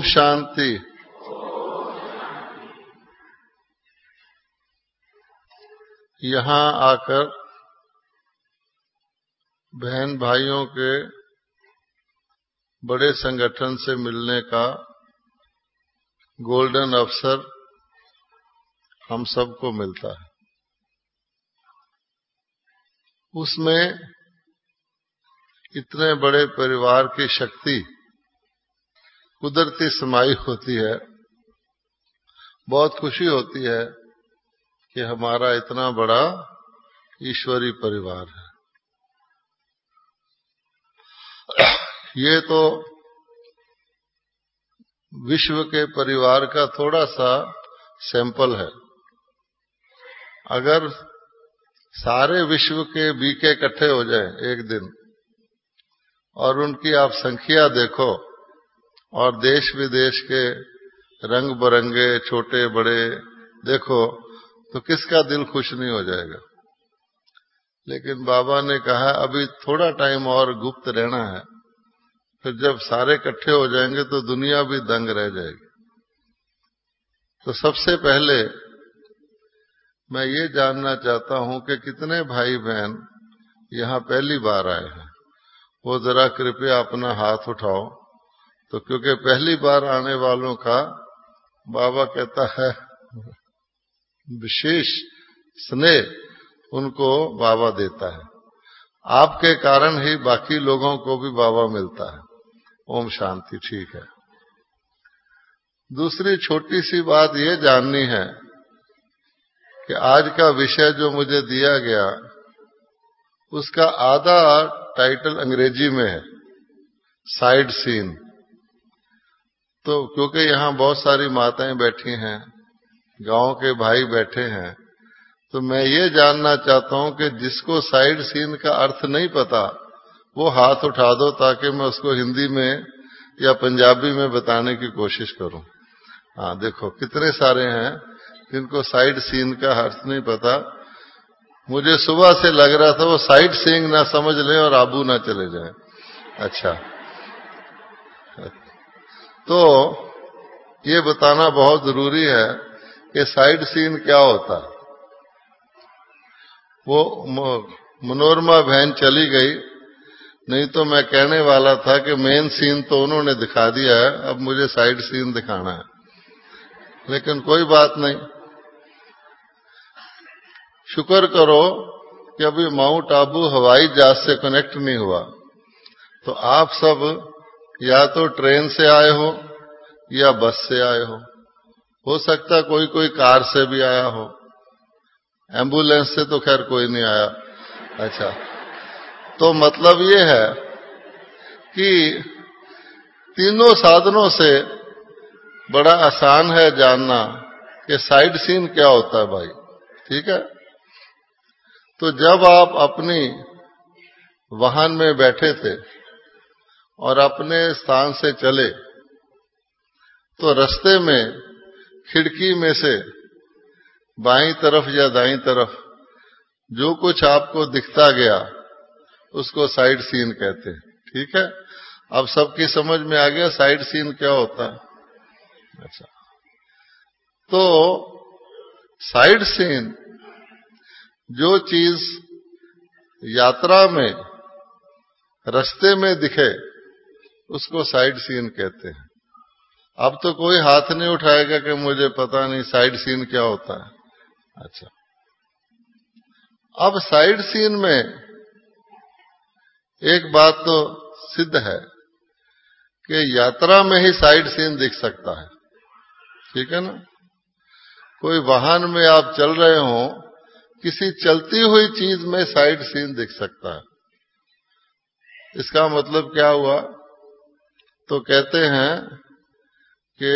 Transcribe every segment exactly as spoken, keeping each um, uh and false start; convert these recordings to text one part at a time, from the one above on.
शांति। यहाँ आकर बहन भाइयों के बड़े संगठन से मिलने का गोल्डन अवसर हम सबको मिलता है। उसमें इतने बड़े परिवार की शक्ति कुदरती समाई होती है। बहुत खुशी होती है कि हमारा इतना बड़ा ईश्वरी परिवार है। ये तो विश्व के परिवार का थोड़ा सा सैंपल है। अगर सारे विश्व के बीके इकट्ठे हो जाएं एक दिन और उनकी आप संख्या देखो और देश विदेश के रंग बरंगे छोटे बड़े देखो तो किसका दिल खुश नहीं हो जाएगा। लेकिन बाबा ने कहा अभी थोड़ा टाइम और गुप्त रहना है, फिर जब सारे इकट्ठे हो जाएंगे तो दुनिया भी दंग रह जाएगी। तो सबसे पहले मैं ये जानना चाहता हूं कि कितने भाई बहन यहाँ पहली बार आए हैं, वो जरा कृपया अपना हाथ उठाओ। तो क्योंकि पहली बार आने वालों का बाबा कहता है विशेष स्नेह उनको बाबा देता है। आपके कारण ही बाकी लोगों को भी बाबा मिलता है। ओम शांति। ठीक है। दूसरी छोटी सी बात ये जाननी है कि आज का विषय जो मुझे दिया गया उसका आधा टाइटल अंग्रेजी में है, साइड सीन। तो क्योंकि यहाँ बहुत सारी माताएं बैठी हैं, गांव के भाई बैठे हैं, तो मैं ये जानना चाहता हूं कि जिसको साइड सीन का अर्थ नहीं पता वो हाथ उठा दो ताकि मैं उसको हिंदी में या पंजाबी में बताने की कोशिश करूं। हाँ देखो कितने सारे हैं जिनको साइड सीन का अर्थ नहीं पता। मुझे सुबह से लग रहा था वो साइड सीइंग ना समझ लें और आबू ना चले जाएं। अच्छा, तो ये बताना बहुत जरूरी है कि साइड सीन क्या होता है। वो मनोरमा बहन चली गई, नहीं तो मैं कहने वाला था कि मेन सीन तो उन्होंने दिखा दिया है, अब मुझे साइड सीन दिखाना है। लेकिन कोई बात नहीं, शुक्र करो कि अभी माउंट आबू हवाई जहाज से कनेक्ट नहीं हुआ। तो आप सब या तो ट्रेन से आए हो या बस से आए हो हो सकता कोई कोई कार से भी आया हो, एम्बुलेंस से तो खैर कोई नहीं आया। अच्छा, तो मतलब ये है कि तीनों साधनों से बड़ा आसान है जानना कि साइड सीन क्या होता है भाई। ठीक है। तो जब आप अपनी वाहन में बैठे थे और अपने स्थान से चले तो रास्ते में खिड़की में से बाईं तरफ या दाईं तरफ जो कुछ आपको दिखता गया उसको साइड सीन कहते हैं। ठीक है। अब सबकी समझ में आ गया साइड सीन क्या होता है। अच्छा, तो साइड सीन जो चीज यात्रा में रास्ते में दिखे उसको साइड सीन कहते हैं। अब तो कोई हाथ नहीं उठाएगा कि मुझे पता नहीं साइड सीन क्या होता है। अच्छा, अब साइड सीन में एक बात तो सिद्ध है कि यात्रा में ही साइड सीन दिख सकता है। ठीक है ना। कोई वाहन में आप चल रहे हो, किसी चलती हुई चीज में साइड सीन दिख सकता है। इसका मतलब क्या हुआ? तो कहते हैं कि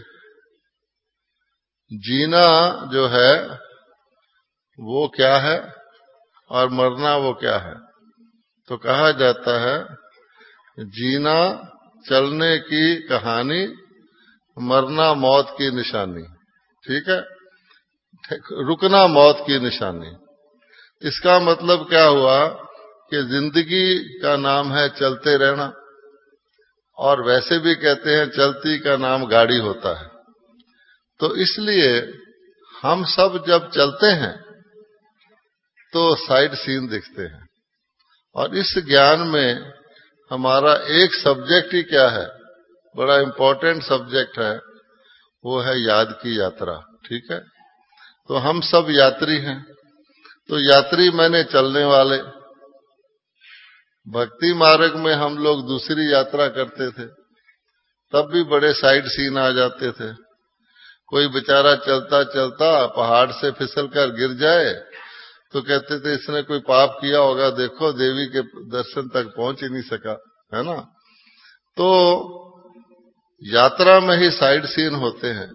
जीना जो है वो क्या है और मरना वो क्या है। तो कहा जाता है जीना चलने की कहानी, मरना मौत की निशानी। ठीक है। रुकना मौत की निशानी। इसका मतलब क्या हुआ कि जिंदगी का नाम है चलते रहना और वैसे भी कहते हैं चलती का नाम गाड़ी होता है। तो इसलिए हम सब जब चलते हैं तो साइड सीन दिखते हैं। और इस ज्ञान में हमारा एक सब्जेक्ट ही क्या है, बड़ा इंपॉर्टेंट सब्जेक्ट है, वो है याद की यात्रा। ठीक है, तो हम सब यात्री हैं। तो यात्री मैंने चलने वाले। भक्ति मार्ग में हम लोग दूसरी यात्रा करते थे, तब भी बड़े साइड सीन आ जाते थे। कोई बेचारा चलता चलता पहाड़ से फिसल कर गिर जाए तो कहते थे इसने कोई पाप किया होगा, देखो देवी के दर्शन तक पहुंच ही नहीं सका, है ना। तो यात्रा में ही साइड सीन होते हैं।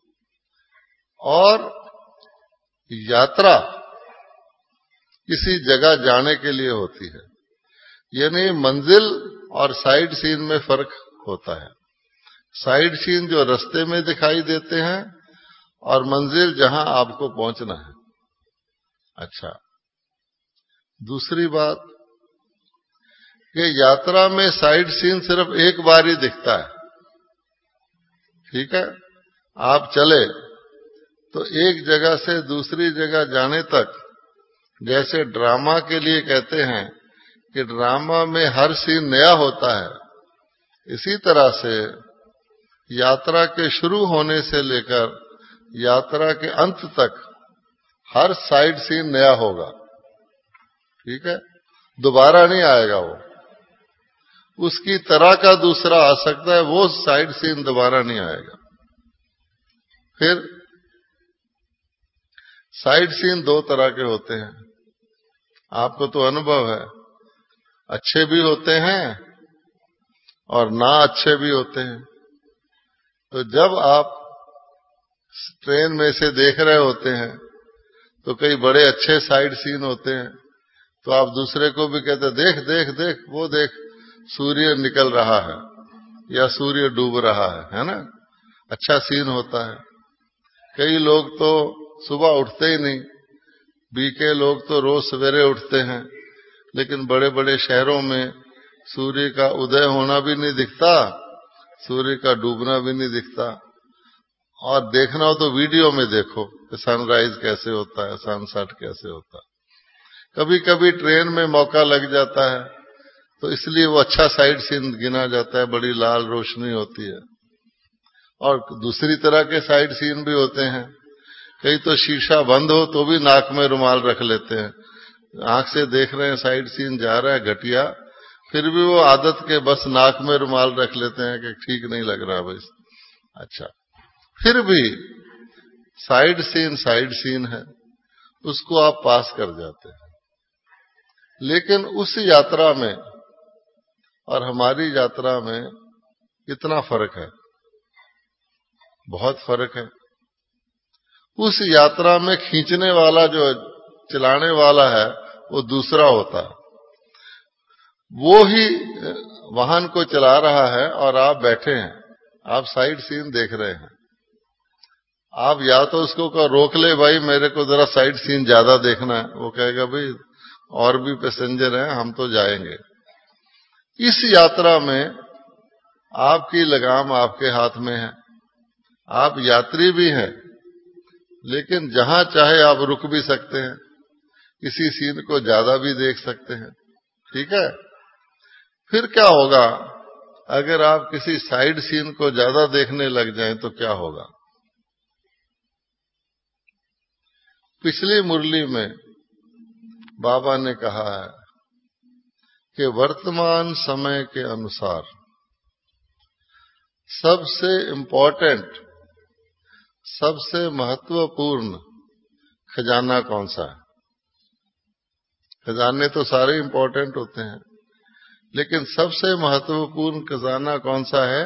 और यात्रा किसी जगह जाने के लिए होती है, यानी मंजिल और साइड सीन में फर्क होता है। साइड सीन जो रास्ते में दिखाई देते हैं और मंजिल जहां आपको पहुंचना है। अच्छा, दूसरी बात कि यात्रा में साइड सीन सिर्फ एक बार ही दिखता है। ठीक है, आप चले तो एक जगह से दूसरी जगह जाने तक, जैसे ड्रामा के लिए कहते हैं कि ड्रामा में हर सीन नया होता है, इसी तरह से यात्रा के शुरू होने से लेकर यात्रा के अंत तक हर साइड सीन नया होगा। ठीक है, दोबारा नहीं आएगा वो, उसकी तरह का दूसरा आ सकता है, वो साइड सीन दोबारा नहीं आएगा। फिर साइड सीन दो तरह के होते हैं, आपको तो अनुभव है। अच्छे भी होते हैं और ना अच्छे भी होते हैं। तो जब आप ट्रेन में से देख रहे होते हैं तो कई बड़े अच्छे साइड सीन होते हैं, तो आप दूसरे को भी कहते देख देख देख वो देख सूर्य निकल रहा है या सूर्य डूब रहा है, है ना, अच्छा सीन होता है। कई लोग तो सुबह उठते ही नहीं, बीके लोग तो रोज सवेरे उठते हैं, लेकिन बड़े बड़े शहरों में सूर्य का उदय होना भी नहीं दिखता, सूर्य का डूबना भी नहीं दिखता। और देखना हो तो वीडियो में देखो कि सनराइज कैसे होता है, सनसेट कैसे होता है। कभी कभी ट्रेन में मौका लग जाता है तो इसलिए वो अच्छा साइड सीन गिना जाता है, बड़ी लाल रोशनी होती है। और दूसरी तरह के साइड सीन भी होते हैं, कई तो शीशा बंद हो तो भी नाक में रुमाल रख लेते हैं, आंख से देख रहे हैं साइड सीन जा रहा है घटिया, फिर भी वो आदत के बस नाक में रुमाल रख लेते हैं कि ठीक नहीं लग रहा भाई। अच्छा, फिर भी साइड सीन साइड सीन है, उसको आप पास कर जाते हैं। लेकिन उस यात्रा में और हमारी यात्रा में कितना फर्क है, बहुत फर्क है। उस यात्रा में खींचने वाला जो चलाने वाला है वो दूसरा होता है, वो ही वाहन को चला रहा है और आप बैठे हैं, आप साइड सीन देख रहे हैं। आप या तो उसको कहो रोक ले भाई, मेरे को जरा साइड सीन ज्यादा देखना है, वो कहेगा भाई और भी पैसेंजर हैं, हम तो जाएंगे। इस यात्रा में आपकी लगाम आपके हाथ में है, आप यात्री भी हैं, लेकिन जहां चाहे आप रुक भी सकते हैं, किसी सीन को ज्यादा भी देख सकते हैं। ठीक है, फिर क्या होगा अगर आप किसी साइड सीन को ज्यादा देखने लग जाएं तो क्या होगा। पिछली मुरली में बाबा ने कहा है कि वर्तमान समय के अनुसार सबसे इम्पोर्टेंट, सबसे महत्वपूर्ण खजाना कौन सा है। खजाने तो सारे इम्पोर्टेंट होते हैं, लेकिन सबसे महत्वपूर्ण खजाना कौन सा है,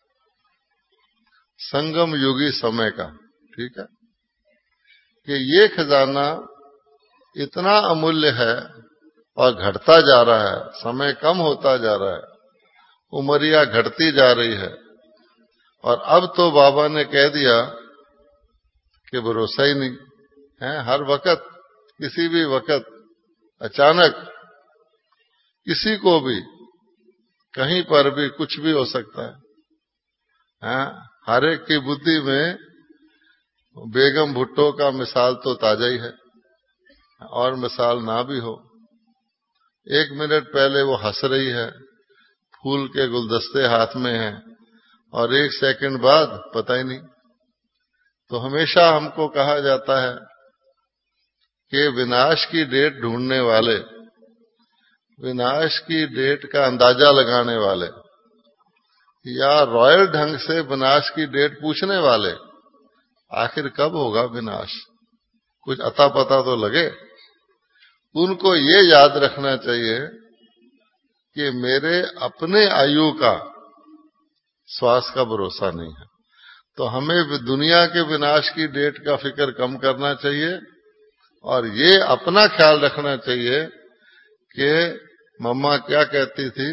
संगम युगी समय का। ठीक है, कि ये खजाना इतना अमूल्य है और घटता जा रहा है, समय कम होता जा रहा है, उमरिया घटती जा रही है। और अब तो बाबा ने कह दिया कि भरोसा ही नहीं है, हर वक्त किसी भी वक्त अचानक किसी को भी कहीं पर भी कुछ भी हो सकता है। हाँ, हर एक की बुद्धि में बेगम भुट्टो का मिसाल तो ताजा ही है, और मिसाल ना भी हो। एक मिनट पहले वो हंस रही है, फूल के गुलदस्ते हाथ में हैं, और एक सेकंड बाद पता ही नहीं। तो हमेशा हमको कहा जाता है कि विनाश की डेट ढूंढने वाले, विनाश की डेट का अंदाजा लगाने वाले, या रॉयल ढंग से विनाश की डेट पूछने वाले, आखिर कब होगा विनाश, कुछ अता पता तो लगे। उनको ये याद रखना चाहिए कि मेरे अपने आयु का श्वास का भरोसा नहीं है। तो हमें दुनिया के विनाश की डेट का फिक्र कम करना चाहिए, और ये अपना ख्याल रखना चाहिए कि मम्मा क्या कहती थी,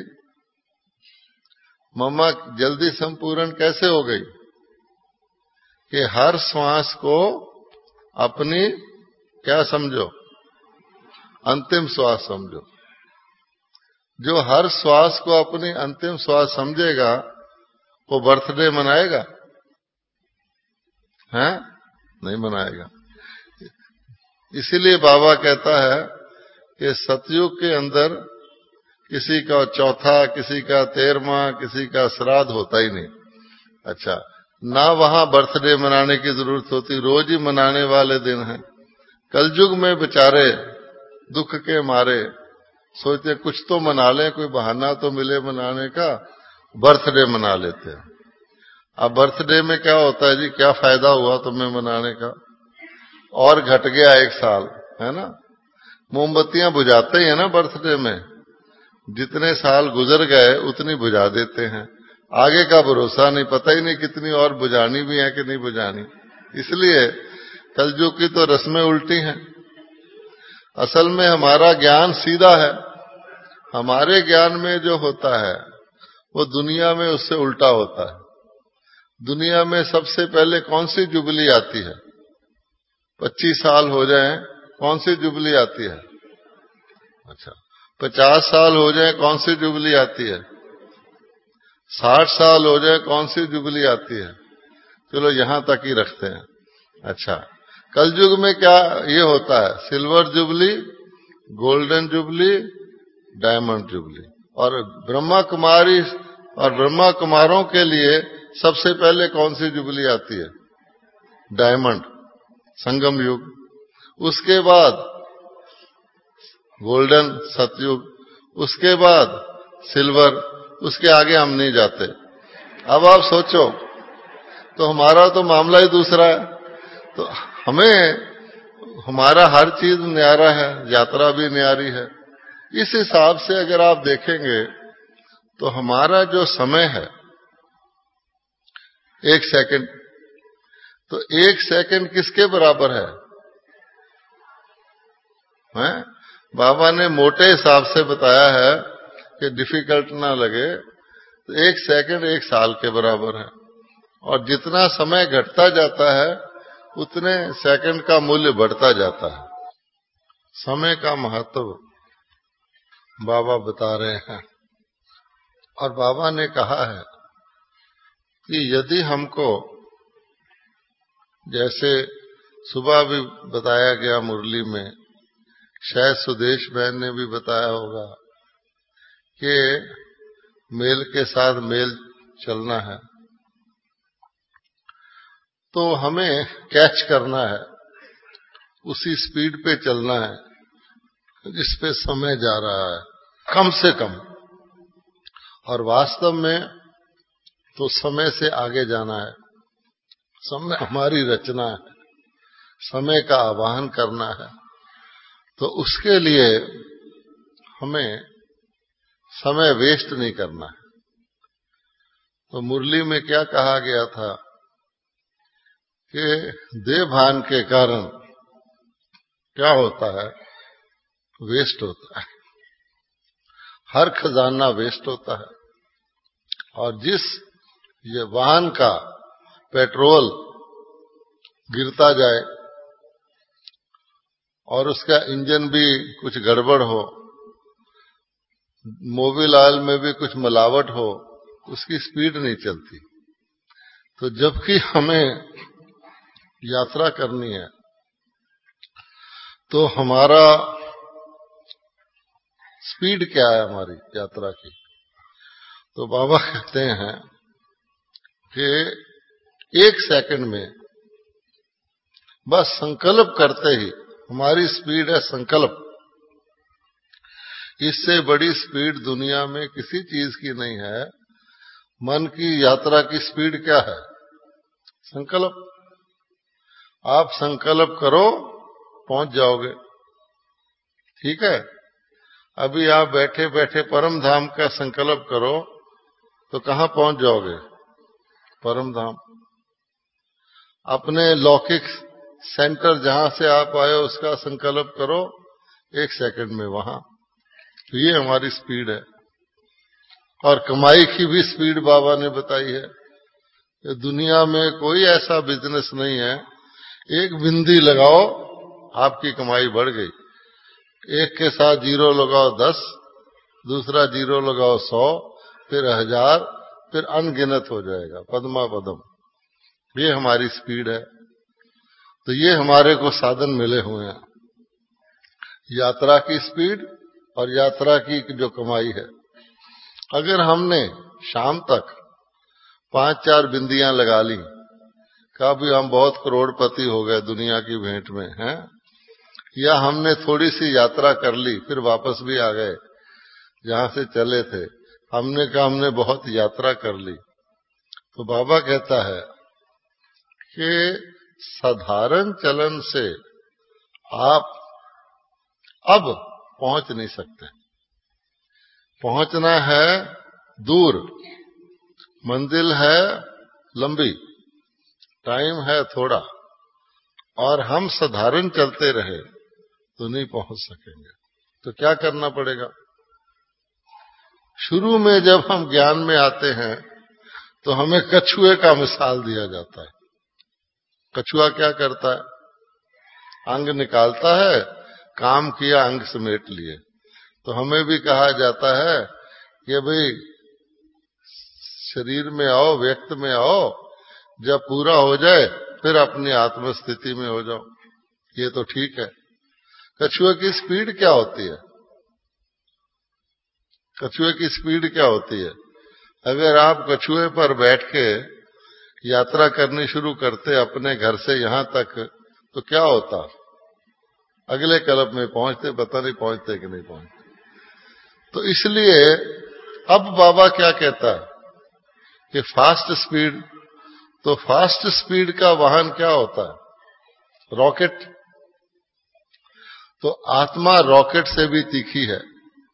मम्मा जल्दी संपूर्ण कैसे हो गई, कि हर श्वास को अपनी क्या समझो, अंतिम श्वास समझो। जो हर श्वास को अपनी अंतिम श्वास समझेगा वो बर्थडे मनाएगा? हैं? नहीं मनाएगा। इसीलिए बाबा कहता है कि सतयुग के अंदर किसी का चौथा, किसी का तेरहवां, किसी का श्राद्ध होता ही नहीं। अच्छा, ना वहां बर्थडे मनाने की जरूरत होती, रोज ही मनाने वाले दिन हैं। कलयुग में बेचारे दुख के मारे सोचते कुछ तो मना लें, कोई बहाना तो मिले मनाने का, बर्थडे मना लेते हैं। अब बर्थडे में क्या होता है जी, क्या फायदा हुआ तुम्हें मनाने का, और घट गया एक साल, है ना। मोमबत्तियां बुझाते ही है ना बर्थडे में, जितने साल गुजर गए उतनी बुझा देते हैं, आगे का भरोसा नहीं, पता ही नहीं कितनी और बुझानी भी है कि नहीं बुझानी। इसलिए कलयुग की तो रस्में उल्टी हैं। असल में हमारा ज्ञान सीधा है, हमारे ज्ञान में जो होता है वो दुनिया में उससे उल्टा होता है। दुनिया में सबसे पहले कौन सी जुबली आती है? पच्चीस साल हो जाए कौन सी जुबली आती है? अच्छा, पचास साल हो जाए कौन सी जुबली आती है? साठ साल हो जाए कौन सी जुबली आती है? चलो यहां तक ही रखते हैं। अच्छा, कलयुग में क्या ये होता है? Silver jubilee, golden jubilee, diamond jubilee. और ब्रह्मा कुमारी और ब्रह्मा कुमारों के लिए सबसे पहले कौन सी जुबली आती है? डायमंड, संगम युग। उसके बाद गोल्डन, सतयुग। उसके बाद सिल्वर, उसके आगे हम नहीं जाते। अब आप सोचो, तो हमारा तो मामला ही दूसरा है। तो हमें हमारा हर चीज न्यारा है, यात्रा भी न्यारी है। इस हिसाब से अगर आप देखेंगे तो हमारा जो समय है एक सेकंड, तो एक सेकंड किसके बराबर है? हैं? बाबा ने मोटे हिसाब से बताया है कि डिफिकल्ट ना लगे, तो एक सेकंड एक साल के बराबर है। और जितना समय घटता जाता है उतने सेकंड का मूल्य बढ़ता जाता है। समय का महत्व बाबा बता रहे हैं। और बाबा ने कहा है कि यदि हमको, जैसे सुबह भी बताया गया मुरली में, शायद सुदेश बहन ने भी बताया होगा कि मेल के साथ मेल चलना है, तो हमें कैच करना है, उसी स्पीड पे चलना है जिस पे समय जा रहा है, कम से कम। और वास्तव में तो समय से आगे जाना है। समय हमारी रचना है, समय का आवाहन करना है। तो उसके लिए हमें समय वेस्ट नहीं करना है। तो मुरली में क्या कहा गया था कि देहभान के कारण क्या होता है? वेस्ट होता है, हर खजाना वेस्ट होता है। और जिस ये वाहन का पेट्रोल गिरता जाए और उसका इंजन भी कुछ गड़बड़ हो, मोबिल ऑयल में भी कुछ मिलावट हो, उसकी स्पीड नहीं चलती। तो जबकि हमें यात्रा करनी है तो हमारा स्पीड क्या है हमारी यात्रा की? तो बाबा कहते हैं कि एक सेकंड में बस संकल्प करते ही हमारी स्पीड है संकल्प। इससे बड़ी स्पीड दुनिया में किसी चीज की नहीं है। मन की यात्रा की स्पीड क्या है? संकल्प। आप संकल्प करो, पहुंच जाओगे। ठीक है। अभी आप बैठे बैठे परम धाम का संकल्प करो तो कहां पहुंच जाओगे? परम धाम। अपने लौकिक सेंटर जहां से आप आए उसका संकल्प करो, एक सेकंड में वहां। तो ये हमारी स्पीड है। और कमाई की भी स्पीड बाबा ने बताई है। दुनिया में कोई ऐसा बिजनेस नहीं है, एक बिंदी लगाओ आपकी कमाई बढ़ गई, एक के साथ जीरो लगाओ दस, दूसरा जीरो लगाओ सौ, फिर हजार, फिर अनगिनत हो जाएगा पद्मा पदम। ये हमारी स्पीड है। तो ये हमारे को साधन मिले हुए हैं, यात्रा की स्पीड और यात्रा की जो कमाई है। अगर हमने शाम तक पांच चार बिंदियां लगा ली, कहा भी हम बहुत करोड़पति हो गए दुनिया की भेंट में हैं, या हमने थोड़ी सी यात्रा कर ली फिर वापस भी आ गए जहां से चले थे, हमने कहा हमने बहुत यात्रा कर ली, तो बाबा कहता है कि साधारण चलन से आप अब पहुंच नहीं सकते। पहुंचना है दूर, मंजिल है लंबी, टाइम है थोड़ा, और हम साधारण चलते रहे तो नहीं पहुंच सकेंगे। तो क्या करना पड़ेगा? शुरू में जब हम ज्ञान में आते हैं तो हमें कछुए का मिसाल दिया जाता है। कछुआ क्या करता है? अंग निकालता है, काम किया अंग समेट लिए। तो हमें भी कहा जाता है कि भाई शरीर में आओ, व्यक्त में आओ, जब पूरा हो जाए फिर अपनी आत्म स्थिति में हो जाओ। ये तो ठीक है। कछुए की स्पीड क्या होती है? कछुए की स्पीड क्या होती है? अगर आप कछुए पर बैठ के यात्रा करनी शुरू करते अपने घर से यहां तक, तो क्या होता? अगले कल्प में पहुंचते, पता नहीं पहुंचते कि नहीं पहुंचते। तो इसलिए अब बाबा क्या कहता है कि फास्ट स्पीड, तो फास्ट स्पीड का वाहन क्या होता है? रॉकेट। तो आत्मा रॉकेट से भी तीखी है।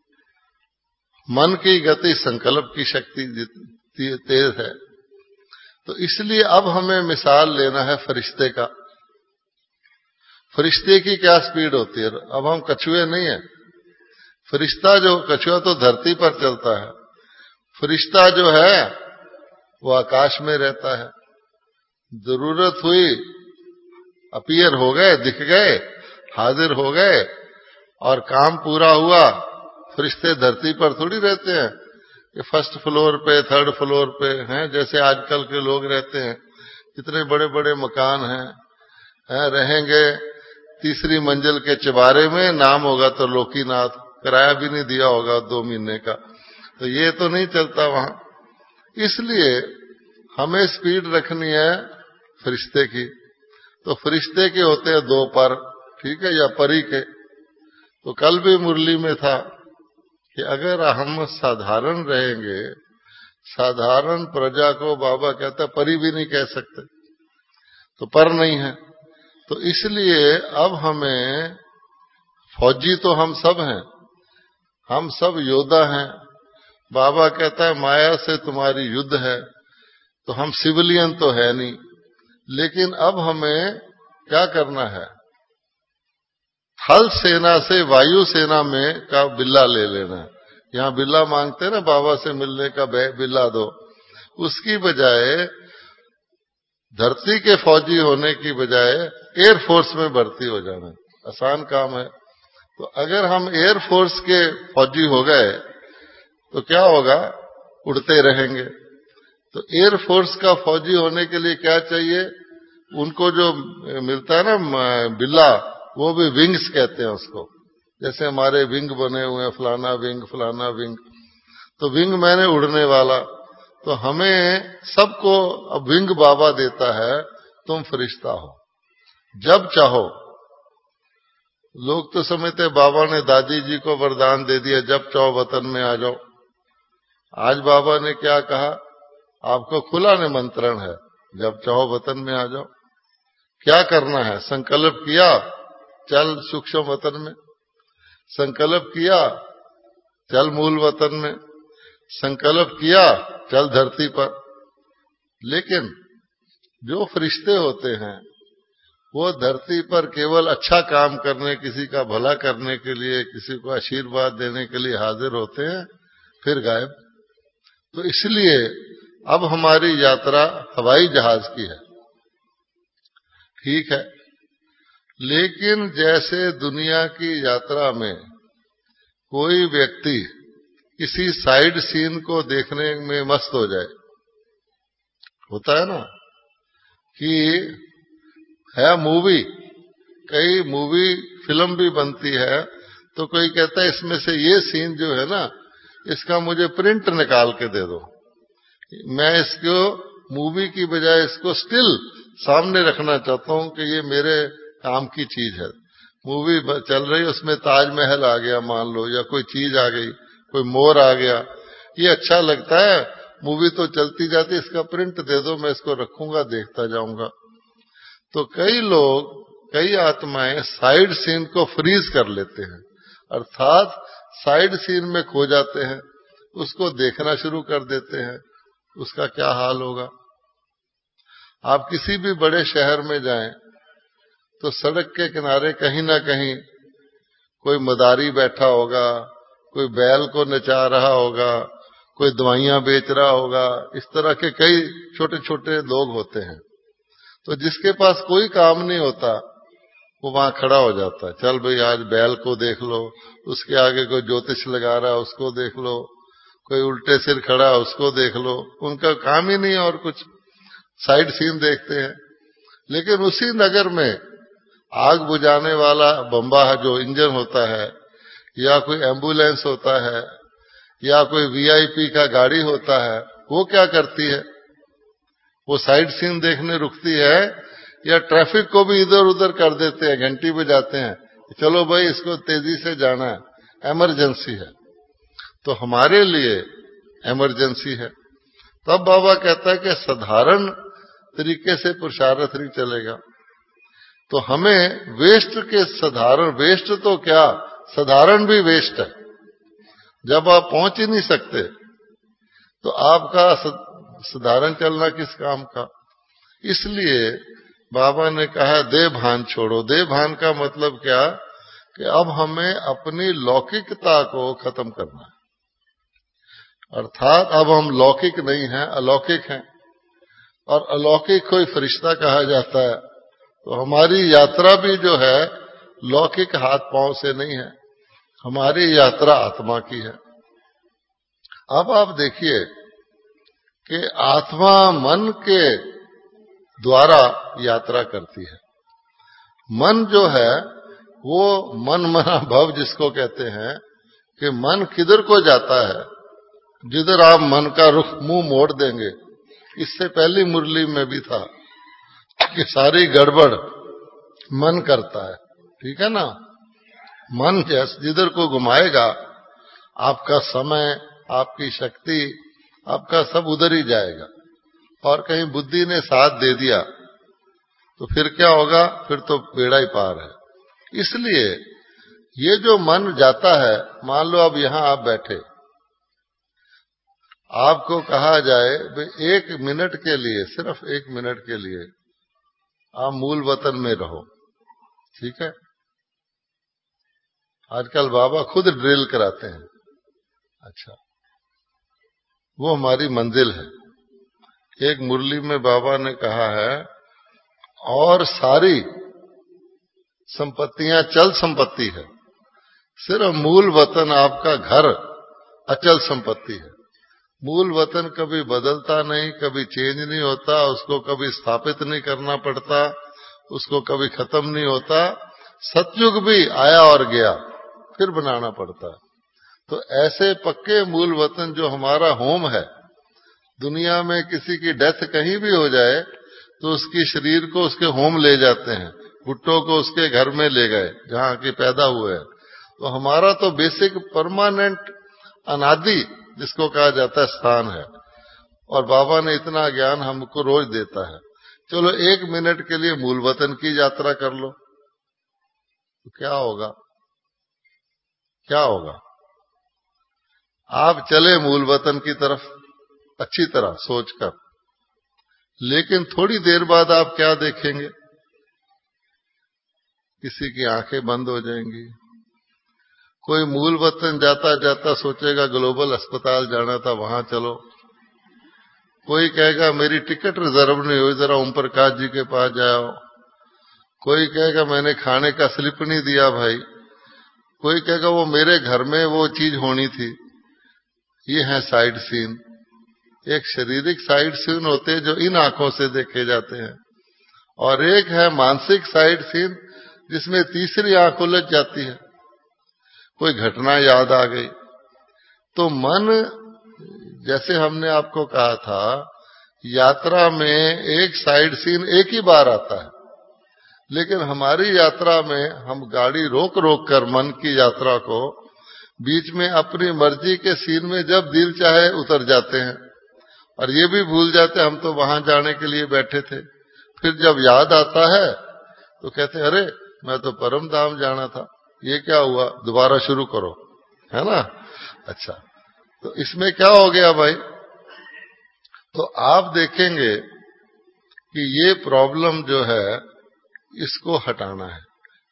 मन की गति संकल्प की शक्ति तेज है। तो इसलिए अब हमें मिसाल लेना है फरिश्ते का। फरिश्ते की क्या स्पीड होती है? अब हम कछुए नहीं है। फरिश्ता जो, कछुआ तो धरती पर चलता है, फरिश्ता जो है वो आकाश में रहता है। जरूरत हुई अपीयर हो गए, दिख गए, हाजिर हो गए और काम पूरा हुआ। फरिश्ते धरती पर थोड़ी रहते हैं कि फर्स्ट फ्लोर पे, थर्ड फ्लोर पे हैं जैसे आजकल के लोग रहते हैं। कितने बड़े बड़े मकान हैं, हैं रहेंगे तीसरी मंजिल के चबारे में, नाम होगा तो लोकीनाथ, किराया भी नहीं दिया होगा दो महीने का। तो ये तो नहीं चलता वहां। इसलिए हमें स्पीड रखनी है फरिश्ते की। तो फरिश्ते के होते हैं दो पर, ठीक है, या परी के। तो कल भी मुरली में था कि अगर हम साधारण रहेंगे, साधारण प्रजा को बाबा कहता परी भी नहीं कह सकते, तो पर नहीं है। तो इसलिए अब हमें, फौजी तो हम सब हैं, हम सब योद्धा हैं। बाबा कहता है माया से तुम्हारी युद्ध है, तो हम सिविलियन तो है नहीं। लेकिन अब हमें क्या करना है? थल सेना से वायु सेना में का बिल्ला ले लेना है। यहां बिल्ला मांगते हैं ना बाबा से मिलने का, बिल्ला दो। उसकी बजाय धरती के फौजी होने की बजाय एयरफोर्स में भर्ती हो जाना है। आसान काम है। तो अगर हम एयरफोर्स के फौजी हो गए तो क्या होगा, उड़ते रहेंगे। तो एयरफोर्स का फौजी होने के लिए क्या चाहिए, उनको जो मिलता है ना बिल्ला, वो भी विंग्स कहते हैं उसको। जैसे हमारे विंग बने हुए हैं, फलाना विंग फलाना विंग, तो विंग मैंने उड़ने वाला। तो हमें सबको अब विंग बाबा देता है, तुम फरिश्ता हो जब चाहो। लोग तो समझते बाबा ने दादी जी को वरदान दे दिया, जब चाहो वतन में आ जाओ। आज बाबा ने क्या कहा, आपको खुला निमंत्रण है, जब चाहो वतन में आ जाओ। क्या करना है, संकल्प किया चल सूक्ष्म वतन में, संकल्प किया चल मूल वतन में, संकल्प किया चल धरती पर। लेकिन जो फरिश्ते होते हैं वो धरती पर केवल अच्छा काम करने, किसी का भला करने के लिए, किसी को आशीर्वाद देने के लिए हाजिर होते हैं, फिर गायब। तो इसलिए अब हमारी यात्रा हवाई जहाज की है, ठीक है। लेकिन जैसे दुनिया की यात्रा में कोई व्यक्ति किसी साइड सीन को देखने में मस्त हो जाए, होता है ना कि है मूवी, कई मूवी फिल्म भी बनती है, तो कोई कहता है इसमें से ये सीन जो है ना, इसका मुझे प्रिंट निकाल के दे दो, मैं इसको मूवी की बजाय इसको स्टिल सामने रखना चाहता हूं कि ये मेरे काम की चीज है। मूवी चल रही, उसमें ताजमहल आ गया मान लो, या कोई चीज आ गई, कोई मोर आ गया, ये अच्छा लगता है, मूवी तो चलती जाती, इसका प्रिंट दे दो, मैं इसको रखूंगा, देखता जाऊंगा। तो कई लोग, कई आत्माएं साइड सीन को फ्रीज कर लेते हैं, अर्थात साइड सीन में खो जाते हैं, उसको देखना शुरू कर देते हैं। उसका क्या हाल होगा। आप किसी भी बड़े शहर में जाएं तो सड़क के किनारे कहीं ना कहीं कोई मदारी बैठा होगा, कोई बैल को नचा रहा होगा, कोई दवाइयां बेच रहा होगा, इस तरह के कई छोटे छोटे लोग होते हैं। तो जिसके पास कोई काम नहीं होता वो वहां खड़ा हो जाता है, चल भाई आज बैल को देख लो, उसके आगे कोई ज्योतिष लगा रहा है उसको देख लो, कोई उल्टे सिर खड़ा उसको देख लो। उनका काम ही नहीं और कुछ, साइड सीन देखते हैं। लेकिन उसी नगर में आग बुझाने वाला बम्बा जो इंजन होता है, या कोई एम्बुलेंस होता है, या कोई वीआईपी का गाड़ी होता है, वो क्या करती है, वो साइड सीन देखने रुकती है, या ट्रैफिक को भी इधर उधर कर देते हैं, घंटी बजाते हैं, चलो भाई इसको तेजी से जाना है, इमरजेंसी है। तो हमारे लिए इमरजेंसी है। तब बाबा कहता है कि साधारण तरीके से पुरुषार्थ नहीं चलेगा। तो हमें वेस्ट के साधारण, वेस्ट तो क्या, साधारण भी वेस्ट है। जब आप पहुंच ही नहीं सकते तो आपका साधारण चलना किस काम का। इसलिए बाबा ने कहा देह भान छोड़ो। देह भान का मतलब क्या, कि अब हमें अपनी लौकिकता को खत्म करना है, अर्थात अब हम लौकिक नहीं हैं, अलौकिक हैं। और अलौकिक कोई फरिश्ता कहा जाता है। तो हमारी यात्रा भी जो है लौकिक हाथ पांव से नहीं है, हमारी यात्रा आत्मा की है। अब आप देखिए कि आत्मा मन के द्वारा यात्रा करती है। मन जो है वो मन मना भव जिसको कहते हैं, कि मन किधर को जाता है, जिधर आप मन का रुख मुंह मोड़ देंगे। इससे पहली मुरली में भी था कि सारी गड़बड़ मन करता है, ठीक है ना। मन जैसे जिधर को घुमाएगा, आपका समय, आपकी शक्ति, आपका सब उधर ही जाएगा। और कहीं बुद्धि ने साथ दे दिया तो फिर क्या होगा, फिर तो बेड़ा ही पार है। इसलिए ये जो मन जाता है, मान लो अब यहां आप बैठे, आपको कहा जाए भाई एक मिनट के लिए, सिर्फ एक मिनट के लिए आप मूल वतन में रहो, ठीक है। आजकल बाबा खुद ड्रिल कराते हैं। अच्छा, वो हमारी मंजिल है। एक मुरली में बाबा ने कहा है, और सारी संपत्तियां चल संपत्ति है, सिर्फ मूल वतन आपका घर अचल संपत्ति है। मूल वतन कभी बदलता नहीं, कभी चेंज नहीं होता, उसको कभी स्थापित नहीं करना पड़ता, उसको कभी खत्म नहीं होता। सतयुग भी आया और गया, फिर बनाना पड़ता। तो ऐसे पक्के मूल वतन जो हमारा होम है, दुनिया में किसी की डेथ कहीं भी हो जाए तो उसकी शरीर को उसके होम ले जाते हैं, भुट्टो को उसके घर में ले गए जहां की पैदा हुए। तो हमारा तो बेसिक परमानेंट अनादि जिसको कहा जाता है स्थान है। और बाबा ने इतना ज्ञान हमको रोज देता है। चलो एक मिनट के लिए मूल वतन की यात्रा कर लो, तो क्या होगा? क्या होगा? आप चले मूल वतन की तरफ अच्छी तरह सोचकर, लेकिन थोड़ी देर बाद आप क्या देखेंगे? किसी की आंखें बंद हो जाएंगी। कोई मूल वतन जाता जाता सोचेगा ग्लोबल अस्पताल जाना था, वहां चलो। कोई कहेगा मेरी टिकट रिजर्व नहीं हुई, जरा ओम प्रकाश जी के पास जाओ। कोई कहेगा मैंने खाने का स्लिप नहीं दिया भाई। कोई कहेगा वो मेरे घर में वो चीज होनी थी। ये है साइड सीन। एक शारीरिक साइड सीन होते हैं जो इन आंखों से देखे जाते हैं, और एक है मानसिक साइड सीन जिसमें तीसरी आंख उलझ जाती है। कोई घटना याद आ गई तो मन, जैसे हमने आपको कहा था, यात्रा में एक साइड सीन एक ही बार आता है, लेकिन हमारी यात्रा में हम गाड़ी रोक रोक कर मन की यात्रा को बीच में अपनी मर्जी के सीन में जब दिल चाहे उतर जाते हैं, और ये भी भूल जाते हम तो वहां जाने के लिए बैठे थे। फिर जब याद आता है तो कहते अरे मैं तो परम धाम जाना था, ये क्या हुआ? दोबारा शुरू करो, है ना? अच्छा, तो इसमें क्या हो गया भाई? तो आप देखेंगे कि ये प्रॉब्लम जो है इसको हटाना है,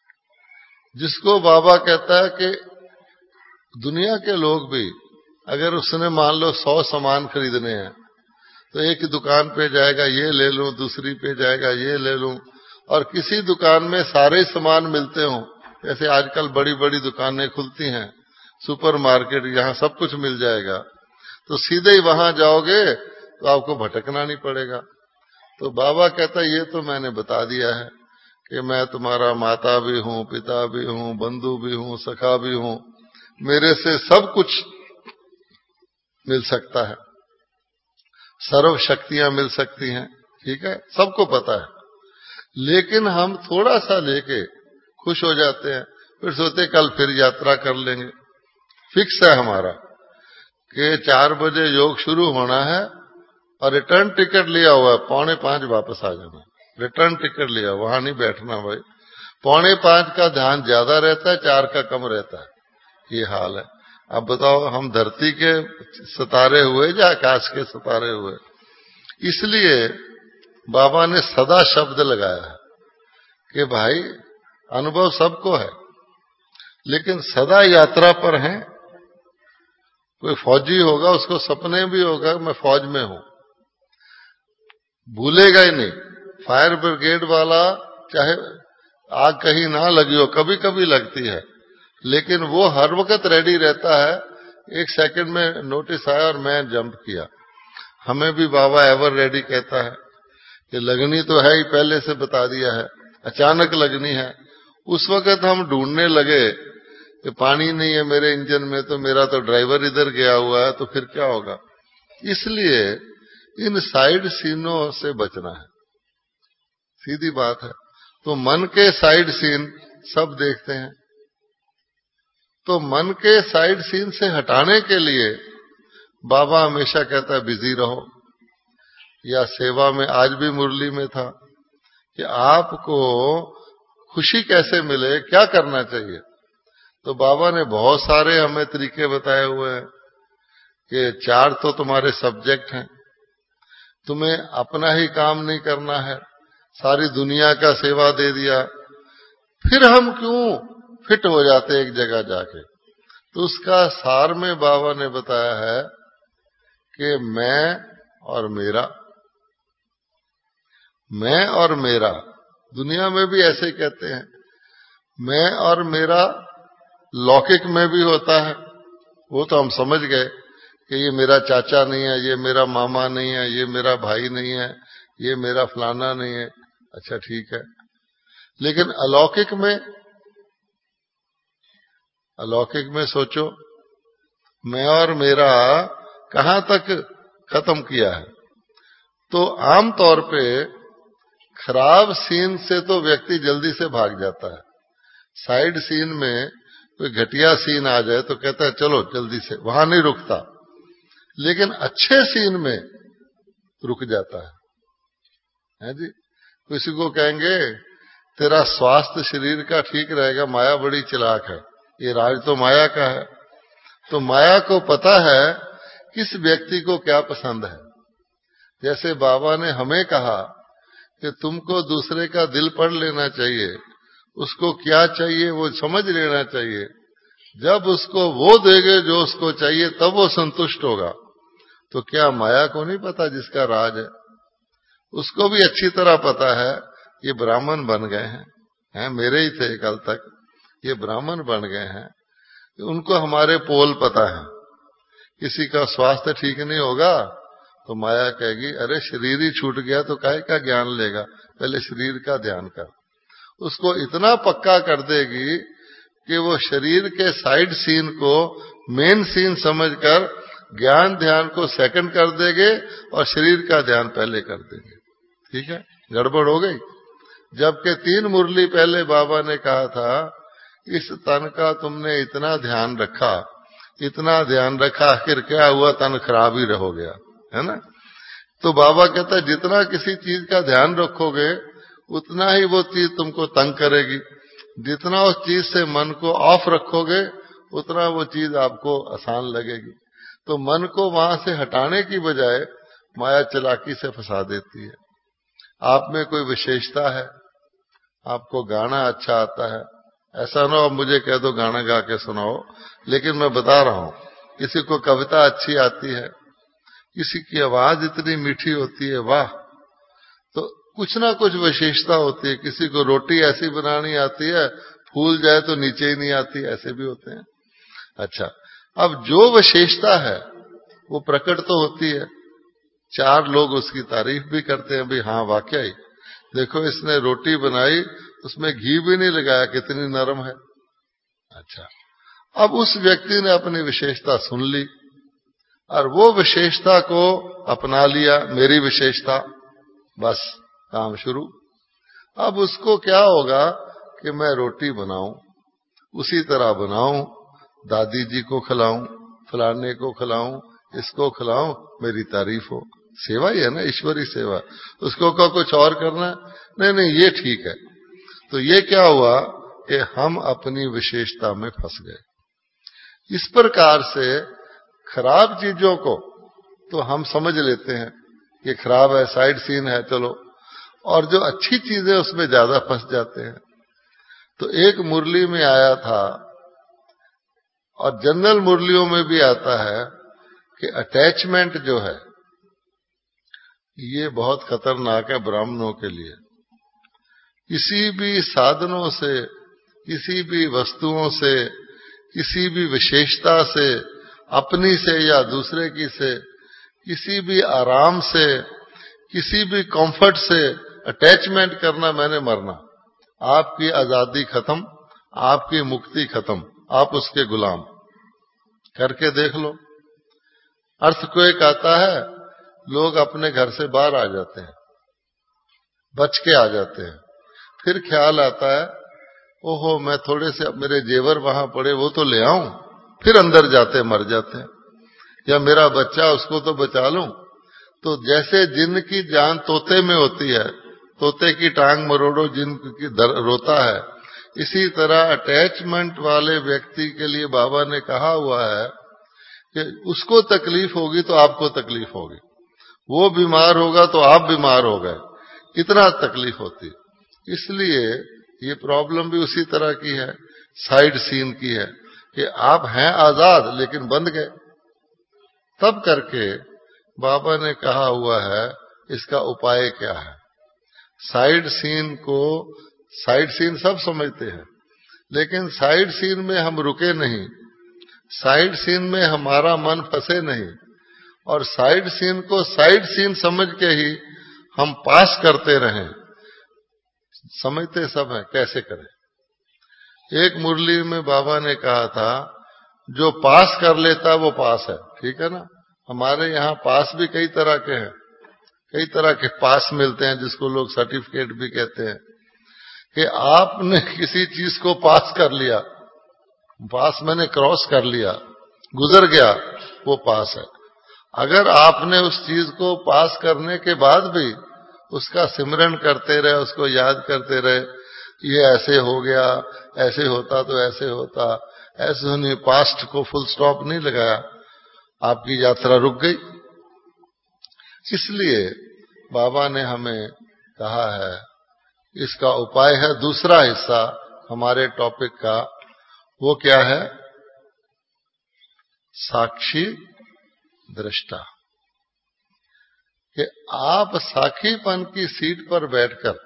जिसको बाबा कहता है कि दुनिया के लोग भी, अगर उसने मान लो सौ सामान खरीदने हैं तो एक दुकान पे जाएगा ये ले लूं, दूसरी पे जाएगा ये ले लूं, और किसी दुकान में सारे सामान मिलते हों। जैसे आजकल बड़ी बड़ी दुकानें खुलती हैं, सुपरमार्केट, यहां सब कुछ मिल जाएगा, तो सीधे ही वहां जाओगे तो आपको भटकना नहीं पड़ेगा। तो बाबा कहता है ये तो मैंने बता दिया है कि मैं तुम्हारा माता भी हूं, पिता भी हूं, बंधु भी हूं, सखा भी हूं, मेरे से सब कुछ मिल सकता है, सर्व शक्तियां मिल सकती हैं, ठीक है, सबको पता है। लेकिन हम थोड़ा सा लेके खुश हो जाते हैं, फिर सोचते कल फिर यात्रा कर लेंगे। फिक्स है हमारा कि चार बजे योग शुरू होना है और रिटर्न टिकट लिया हुआ है, पौने पांच वापस आ जाना। रिटर्न टिकट लिया, वहां नहीं बैठना भाई। पौने पांच का ध्यान ज्यादा रहता है, चार का कम रहता है, ये हाल है। अब बताओ हम धरती के सितारे हुए या आकाश के सितारे हुए? इसलिए बाबा ने सदा शब्द लगाया है कि भाई अनुभव सबको है, लेकिन सदा यात्रा पर हैं। कोई फौजी होगा, उसको सपने भी होगा मैं फौज में हूं, भूलेगा ही नहीं। फायर ब्रिगेड वाला चाहे आग कहीं ना लगी हो, कभी कभी लगती है, लेकिन वो हर वक्त रेडी रहता है। एक सेकंड में नोटिस आया और मैं जंप किया। हमें भी बाबा एवर रेडी कहता है कि लगनी तो है ही, पहले से बता दिया है, अचानक लगनी है। उस वक्त हम ढूंढने लगे कि पानी नहीं है मेरे इंजन में, तो मेरा तो ड्राइवर इधर गया हुआ है, तो फिर क्या होगा? इसलिए इन साइड सीनों से बचना है, सीधी बात है। तो मन के साइड सीन सब देखते हैं, तो मन के साइड सीन से हटाने के लिए बाबा हमेशा कहता है बिजी रहो। या सेवा में आज भी मुरली में था कि आपको खुशी कैसे मिले, क्या करना चाहिए। तो बाबा ने बहुत सारे हमें तरीके बताए हुए हैं कि चार तो तुम्हारे सब्जेक्ट हैं, तुम्हें अपना ही काम नहीं करना है, सारी दुनिया का सेवा दे दिया, फिर हम क्यों फिट हो जाते एक जगह जाके। तो उसका सार में बाबा ने बताया है कि मैं और मेरा, मैं और मेरा, दुनिया में भी ऐसे कहते हैं। मैं और मेरा लौकिक में भी होता है, वो तो हम समझ गए कि ये मेरा चाचा नहीं है, ये मेरा मामा नहीं है, ये मेरा भाई नहीं है, ये मेरा फलाना नहीं है। अच्छा ठीक है, लेकिन अलौकिक में अलौकिक में सोचो, मैं और मेरा कहां तक खत्म किया है। तो आमतौर पे खराब सीन से तो व्यक्ति जल्दी से भाग जाता है। साइड सीन में कोई घटिया सीन आ जाए तो कहता है चलो जल्दी से, वहां नहीं रुकता। लेकिन अच्छे सीन में रुक जाता है, है जी। किसी को कहेंगे तेरा स्वास्थ्य शरीर का ठीक रहेगा, माया बड़ी चालाक है, ये राज तो माया का है। तो माया को पता है किस व्यक्ति को क्या पसंद है। जैसे बाबा ने हमें कहा कि तुमको दूसरे का दिल पढ़ लेना चाहिए, उसको क्या चाहिए वो समझ लेना चाहिए। जब उसको वो देगे जो उसको चाहिए तब वो संतुष्ट होगा। तो क्या माया को नहीं पता जिसका राज है? उसको भी अच्छी तरह पता है ये ब्राह्मण बन गए हैं, हैं मेरे ही थे कल तक, ये ब्राह्मण बन गए हैं। उनको हमारे पोल पता है। किसी का स्वास्थ्य ठीक नहीं होगा तो माया कहेगी अरे शरीर ही छूट गया तो काहे का ज्ञान लेगा, पहले शरीर का ध्यान कर। उसको इतना पक्का कर देगी कि वो शरीर के साइड सीन को मेन सीन समझकर ज्ञान ध्यान को सेकंड कर देंगे और शरीर का ध्यान पहले कर देंगे। ठीक है, गड़बड़ हो गई। जबकि तीन मुरली पहले बाबा ने कहा था इस तन का तुमने इतना ध्यान रखा, इतना ध्यान रखा, आखिर क्या हुआ, तन खराब ही रहो गया, है ना। तो बाबा कहता है जितना किसी चीज का ध्यान रखोगे उतना ही वो चीज तुमको तंग करेगी। जितना उस चीज से मन को ऑफ रखोगे उतना वो चीज आपको आसान लगेगी। तो मन को वहां से हटाने की बजाय माया चालाकी से फंसा देती है। आप में कोई विशेषता है, आपको गाना अच्छा आता है, ऐसा ना हो मुझे कह दो गाना गा के सुनाओ, लेकिन मैं बता रहा हूं किसी को कविता अच्छी आती है, किसी की आवाज इतनी मीठी होती है, वाह। तो कुछ ना कुछ विशेषता होती है। किसी को रोटी ऐसी बनानी आती है फूल जाए तो नीचे ही नहीं आती, ऐसे भी होते हैं। अच्छा, अब जो विशेषता है वो प्रकट तो होती है, चार लोग उसकी तारीफ भी करते हैं, भाई हाँ वाकई देखो इसने रोटी बनाई उसमें घी भी नहीं लगाया, कितनी नरम है। अच्छा, अब उस व्यक्ति ने अपनी विशेषता सुन ली और वो विशेषता को अपना लिया, मेरी विशेषता, बस काम शुरू। अब उसको क्या होगा कि मैं रोटी बनाऊं, उसी तरह बनाऊं, दादी जी को खिलाऊं, फलाने को खिलाऊं, इसको खिलाऊं, मेरी तारीफ हो। सेवा ही है ना, ईश्वरी सेवा। उसको को कुछ और करना, नहीं नहीं ये ठीक है। तो ये क्या हुआ कि हम अपनी विशेषता में फंस गए। इस प्रकार से खराब चीजों को तो हम समझ लेते हैं कि खराब है, साइड सीन है, चलो, और जो अच्छी चीजें उसमें ज्यादा फंस जाते हैं। तो एक मुरली में आया था और जनरल मुरलियों में भी आता है कि अटैचमेंट जो है ये बहुत खतरनाक है ब्राह्मणों के लिए। किसी भी साधनों से, किसी भी वस्तुओं से, किसी भी विशेषता से, अपनी से या दूसरे की से, किसी भी आराम से, किसी भी कंफर्ट से अटैचमेंट करना मैंने मरना। आपकी आजादी खत्म, आपकी मुक्ति खत्म, आप उसके गुलाम। करके देख लो। अर्थक्वेक आता है, लोग अपने घर से बाहर आ जाते हैं, बच के आ जाते हैं। फिर ख्याल आता है ओहो मैं थोड़े से मेरे जेवर वहां पड़े वो तो ले आऊं, फिर अंदर जाते मर जाते हैं। या मेरा बच्चा उसको तो बचा लूं। तो जैसे जिन की जान तोते में होती है, तोते की टांग मरोड़ो जिन की दर, रोता है, इसी तरह अटैचमेंट वाले व्यक्ति के लिए बाबा ने कहा हुआ है कि उसको तकलीफ होगी तो आपको तकलीफ होगी, वो बीमार होगा तो आप बीमार हो गए, इतना तकलीफ होती। इसलिए ये प्रॉब्लम भी उसी तरह की है, साइड सीन की है कि आप हैं आजाद लेकिन बंध गए। तब करके बाबा ने कहा हुआ है इसका उपाय क्या है। साइड सीन को, साइड सीन सब समझते हैं, लेकिन साइड सीन में हम रुके नहीं, साइड सीन में हमारा मन फंसे नहीं, और साइड सीन को साइड सीन समझ के ही हम पास करते रहें। समझते सब है, कैसे करें। एक मुरली में बाबा ने कहा था, जो पास कर लेता वो पास है। ठीक है ना। हमारे यहाँ पास भी कई तरह के हैं, कई तरह के पास मिलते हैं, जिसको लोग सर्टिफिकेट भी कहते हैं, कि आपने किसी चीज को पास कर लिया, पास मैंने क्रॉस कर लिया, गुजर गया, वो पास है। अगर आपने उस चीज को पास करने के बाद भी उसका सिमरन करते रहे, उसको याद करते रहे, ये ऐसे हो गया, ऐसे होता तो ऐसे होता, ऐसे नहीं, पास्ट को फुल स्टॉप नहीं लगाया, आपकी यात्रा रुक गई। इसलिए बाबा ने हमें कहा है, इसका उपाय है दूसरा हिस्सा हमारे टॉपिक का। वो क्या है? साक्षी दृष्टा। कि आप साखीपन की सीट पर बैठकर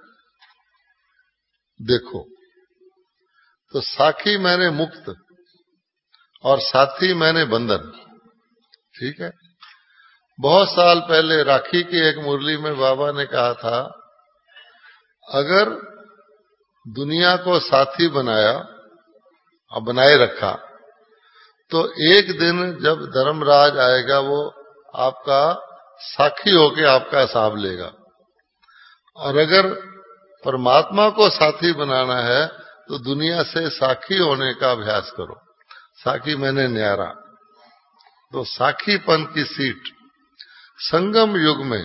देखो, तो साखी मैंने मुक्त और साथी मैंने बंधन। ठीक है। बहुत साल पहले राखी की एक मुरली में बाबा ने कहा था, अगर दुनिया को साथी बनाया और बनाए रखा, तो एक दिन जब धर्मराज आएगा, वो आपका साखी होके आपका हिसाब लेगा। और अगर परमात्मा को साथी बनाना है, तो दुनिया से साखी होने का अभ्यास करो। साखी मैंने न्यारा। तो साखीपन की सीट संगम युग में,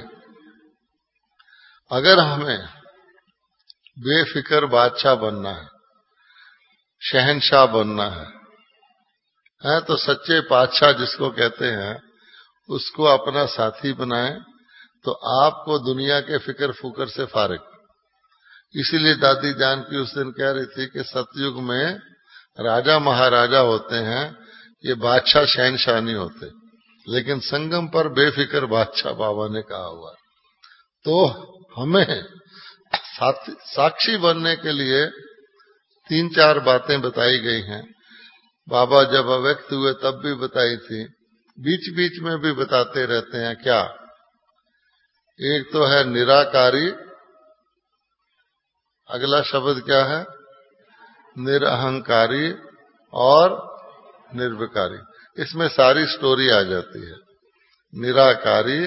अगर हमें बेफिक्र बादशाह बनना है, शहंशाह बनना है, है तो सच्चे पातशाह जिसको कहते हैं, उसको अपना साथी बनाएं, तो आपको दुनिया के फिक्र फुकर से फारिग। इसीलिए दादी जान की उस दिन कह रही थी कि सतयुग में राजा महाराजा होते हैं, ये बादशाह शहंशाह नहीं होते, लेकिन संगम पर बेफिक्र बादशाह बाबा ने कहा हुआ है। तो हमें साक्षी बनने के लिए तीन चार बातें बताई गई हैं। बाबा जब अव्यक्त हुए तब भी बताई थी, बीच बीच में भी बताते रहते हैं। क्या? एक तो है निराकारी, अगला शब्द क्या है? निरअहंकारी और निर्विकारी। इसमें सारी स्टोरी आ जाती है। निराकारी,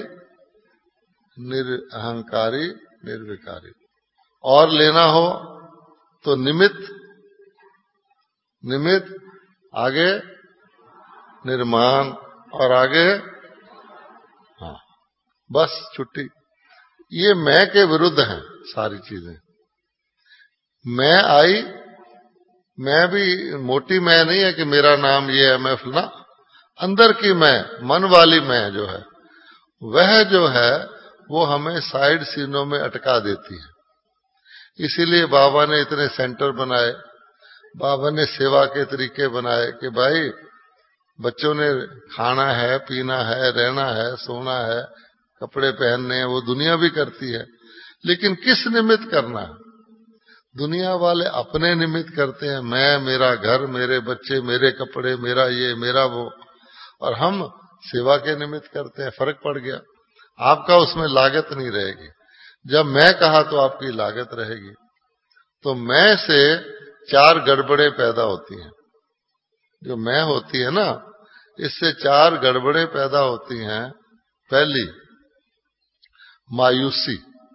निरअहंकारी, निर्विकारी। और लेना हो तो निमित्त, निमित्त, आगे निर्माण, और आगे हाँ, बस छुट्टी। ये मैं के विरुद्ध हैं सारी चीजें। मैं आई, मैं भी मोटी मैं नहीं है कि मेरा नाम ये है, मैं फलना। अंदर की मैं, मन वाली मैं जो है, वह जो है वो हमें साइड सीनों में अटका देती है। इसीलिए बाबा ने इतने सेंटर बनाए, बाबा ने सेवा के तरीके बनाए कि भाई बच्चों ने खाना है, पीना है, रहना है, सोना है, कपड़े पहनने हैं, वो दुनिया भी करती है, लेकिन किस निमित्त करना है? दुनिया वाले अपने निमित्त करते हैं, मैं, मेरा घर, मेरे बच्चे, मेरे कपड़े, मेरा ये, मेरा वो, और हम सेवा के निमित्त करते हैं। फर्क पड़ गया। आपका उसमें लागत नहीं रहेगी। जब मैं कहा तो आपकी लागत रहेगी। तो मैं से चार गड़बड़े पैदा होती हैं। जो मैं होती है ना, इससे चार गड़बड़े पैदा होती हैं। पहली, मायूसी।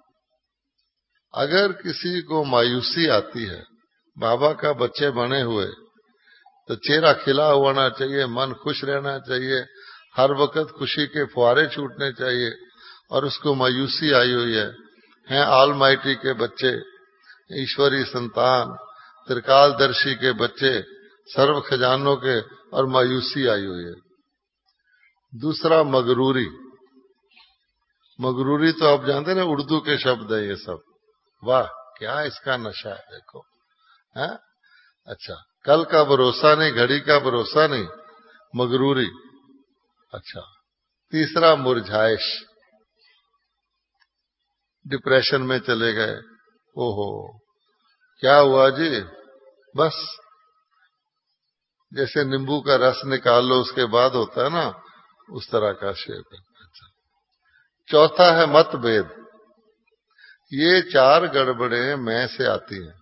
अगर किसी को मायूसी आती है, बाबा का बच्चे बने हुए, तो चेहरा खिला होना चाहिए, मन खुश रहना चाहिए, हर वक्त खुशी के फुहारे छूटने चाहिए, और उसको मायूसी आई हुई है। हैं ऑलमाइटी के बच्चे, ईश्वरी संतान, त्रिकालदर्शी के बच्चे, सर्व खजानों के, और मायूसी आई हुई है। दूसरा, मगरूरी। मगरूरी तो आप जानते हैं ना, उर्दू के शब्द है ये सब। वाह, क्या इसका नशा है, देखो है। अच्छा, कल का भरोसा नहीं, घड़ी का भरोसा नहीं, मगरूरी। अच्छा, तीसरा, मुरझाइश। डिप्रेशन में चले गए, ओहो क्या हुआ जी, बस जैसे नींबू का रस निकाल लो उसके बाद होता है ना, उस तरह का शेप है। अच्छा। चौथा है मतभेद। ये चार गड़बड़े मैं से आती हैं,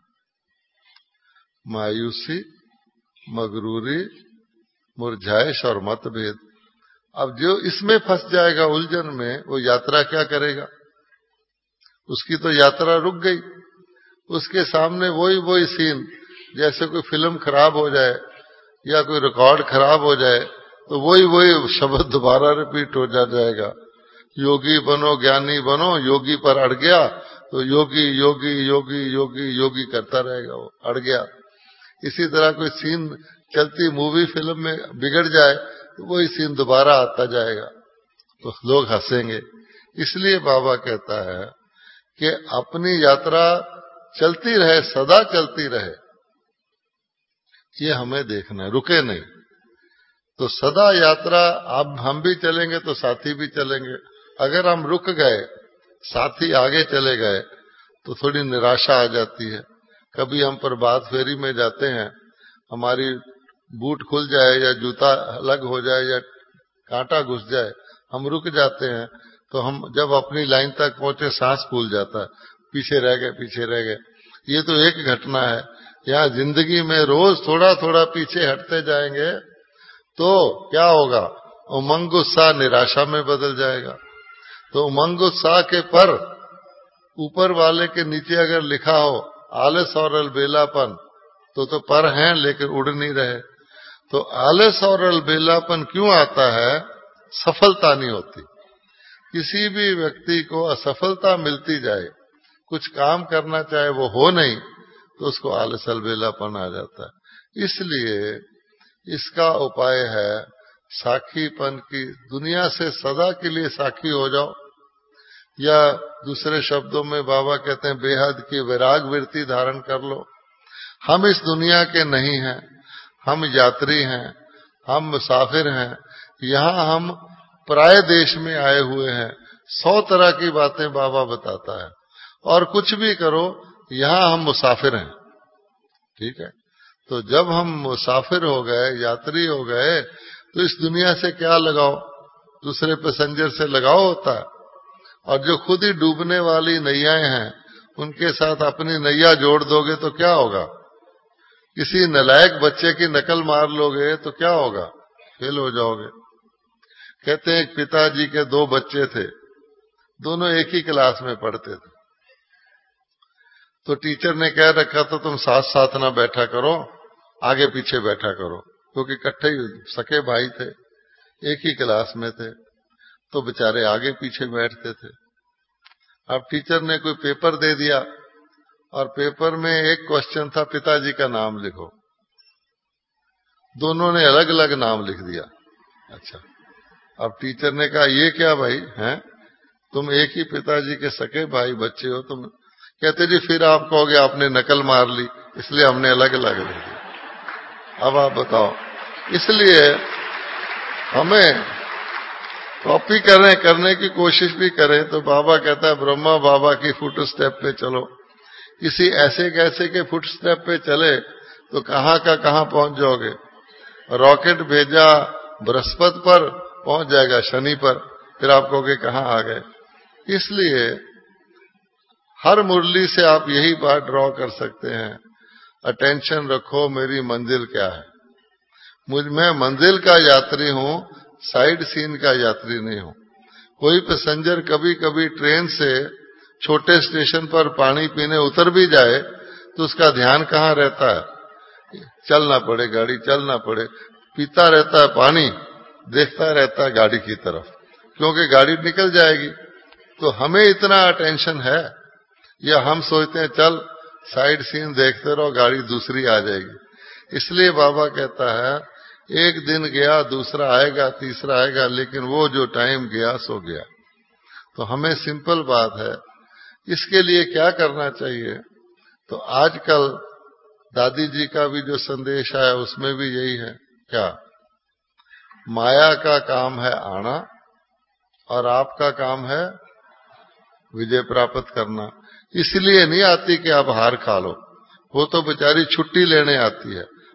मायूसी, मगरूरी, मुरझाइश और मतभेद। अब जो इसमें फंस जाएगा उलझन में, वो यात्रा क्या करेगा? उसकी तो यात्रा रुक गई। उसके सामने वही वही सीन, जैसे कोई फिल्म खराब हो जाए या कोई रिकॉर्ड खराब हो जाए तो वही वही शब्द दोबारा रिपीट हो जा जाएगा। योगी बनो, ज्ञानी बनो, योगी पर अड़ गया तो योगी योगी योगी योगी योगी करता रहेगा, वो अड़ गया। इसी तरह कोई सीन चलती मूवी फिल्म में बिगड़ जाए तो वही सीन दोबारा आता जाएगा, तो लोग हंसेंगे। इसलिए बाबा कहता है कि अपनी यात्रा चलती रहे, सदा चलती रहे, ये हमें देखना है, रुके नहीं। तो सदा यात्रा, अब हम भी चलेंगे तो साथी भी चलेंगे। अगर हम रुक गए, साथी आगे चले गए, तो थोड़ी निराशा आ जाती है। कभी हम प्रभात फेरी में जाते हैं, हमारी बूट खुल जाए या जूता अलग हो जाए या कांटा घुस जाए, हम रुक जाते हैं, तो हम जब अपनी लाइन तक पहुंचे सांस फूल जाता है, पीछे रह गए पीछे रह गए। ये तो एक घटना है। यहाँ जिंदगी में रोज थोड़ा थोड़ा पीछे हटते जाएंगे तो क्या होगा? उमंग उत्साह निराशा में बदल जाएगा। तो उमंग उत्साह के पर ऊपर वाले के नीचे अगर लिखा हो आलस और अलबेलापन, तो तो पर हैं लेकिन उड़ नहीं रहे। तो आलस और अलबेलापन क्यों आता है? सफलता नहीं होती। किसी भी व्यक्ति को असफलता मिलती जाए, कुछ काम करना चाहे वो हो नहीं, तो उसको आलस अलबेलापन आ जाता है। इसलिए इसका उपाय है साखीपन की। दुनिया से सदा के लिए साखी हो जाओ, या दूसरे शब्दों में बाबा कहते हैं बेहद की वैराग वृत्ति धारण कर लो। हम इस दुनिया के नहीं हैं, हम यात्री हैं, हम मुसाफिर हैं। यहाँ हम पराये देश में आए हुए हैं। सौ तरह की बातें बाबा बताता है, और कुछ भी करो यहाँ हम मुसाफिर हैं। ठीक है, तो जब हम मुसाफिर हो गए, यात्री हो गए, तो इस दुनिया से क्या लगाओ? दूसरे पैसेंजर से लगाओ होता है। और जो खुद ही डूबने वाली नैयाएं हैं, उनके साथ अपनी नैया जोड़ दोगे तो क्या होगा? किसी नलायक बच्चे की नकल मार लोगे तो क्या होगा? फेल हो जाओगे। कहते हैं एक पिताजी के दो बच्चे थे, दोनों एक ही क्लास में पढ़ते थे। तो टीचर ने कह रखा था तुम साथ साथ ना बैठा करो, आगे पीछे बैठा करो, क्योंकि इकट्ठे सके भाई थे, एक ही क्लास में थे, तो बेचारे आगे पीछे बैठते थे। अब टीचर ने कोई पेपर दे दिया, और पेपर में एक क्वेश्चन था पिताजी का नाम लिखो। दोनों ने अलग अलग नाम लिख दिया। अच्छा, अब टीचर ने कहा ये क्या भाई हैं, तुम एक ही पिताजी के सके भाई बच्चे हो तुम। कहते जी फिर आप कहोगे आपने नकल मार ली, इसलिए हमने अलग अलग लिख दिया। अब आप बताओ। इसलिए हमें कॉपी करें, करने की कोशिश भी करें, तो बाबा कहता है ब्रह्मा बाबा की फुट स्टेप पे चलो। किसी ऐसे कैसे के फुट स्टेप पे चले तो कहां का कहां पहुंच जाओगे। रॉकेट भेजा बृहस्पति पर, पहुंच जाएगा शनि पर, फिर आप कहोगे कहां आ गए। इसलिए हर मुरली से आप यही बात ड्रॉ कर सकते हैं, अटेंशन रखो मेरी मंजिल क्या है। मुझ मैं मंजिल का यात्री हूं, साइड सीन का यात्री नहीं हूं। कोई पैसेंजर कभी कभी ट्रेन से छोटे स्टेशन पर पानी पीने उतर भी जाए तो उसका ध्यान कहाँ रहता है? चलना पड़े, गाड़ी चलना पड़े, पीता रहता है पानी, देखता रहता है गाड़ी की तरफ, क्योंकि गाड़ी निकल जाएगी। तो हमें इतना अटेंशन है, या हम सोचते हैं चल साइड सीन देखते रहो, गाड़ी दूसरी आ जाएगी। इसलिए बाबा कहता है एक दिन गया, दूसरा आएगा, तीसरा आएगा, लेकिन वो जो टाइम गया सो गया। तो हमें सिंपल बात है, इसके लिए क्या करना चाहिए? तो आजकल दादी जी का भी जो संदेश है उसमें भी यही है, क्या? माया का काम है आना, और आपका काम है विजय प्राप्त करना। इसलिए नहीं आती कि आप हार खा लो, वो तो बेचारी छुट्टी लेने आती है।